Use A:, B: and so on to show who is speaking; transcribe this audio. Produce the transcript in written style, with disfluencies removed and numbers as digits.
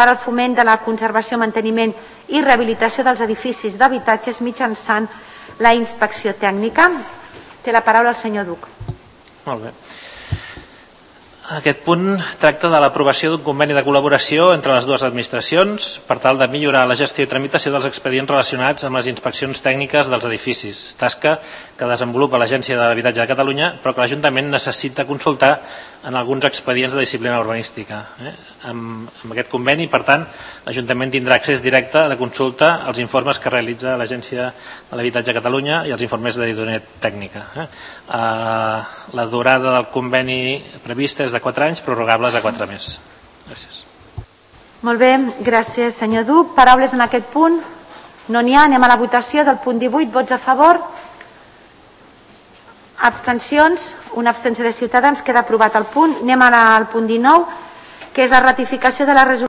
A: per al foment de la conservació, manteniment i rehabilitació dels edificis d'habitatges mitjançant la inspecció tècnica. Té la paraula el senyor Duc.
B: Molt bé. Aquest punt tracta de l'aprovació d'un conveni de col·laboració entre les dues administracions per tal de millorar la gestió i tramitació dels expedients relacionats amb les inspeccions tècniques dels edificis, tasca que desenvolupa l'Agència de l'Habitatge de Catalunya, però que l'Ajuntament necessita consultar en alguns expedients de disciplina urbanística. Amb aquest conveni, per tant, l'Ajuntament tindrà accés directe de consulta als informes que realitza l'Agència de l'Habitatge de Catalunya i els informes d'idoneïtat tècnica. La durada del conveni prevista és de 4 anys, prorrogables a 4 més. Gràcies.
A: Molt bé, gràcies senyor Duc. Paraules en aquest punt? No n'hi ha. Anem a la votació del punt 18. Vots a favor? Abstencions? Una abstenció de Ciutadans. Queda aprovat el punt. Anem al punt 19, que és la ratificació de la resolució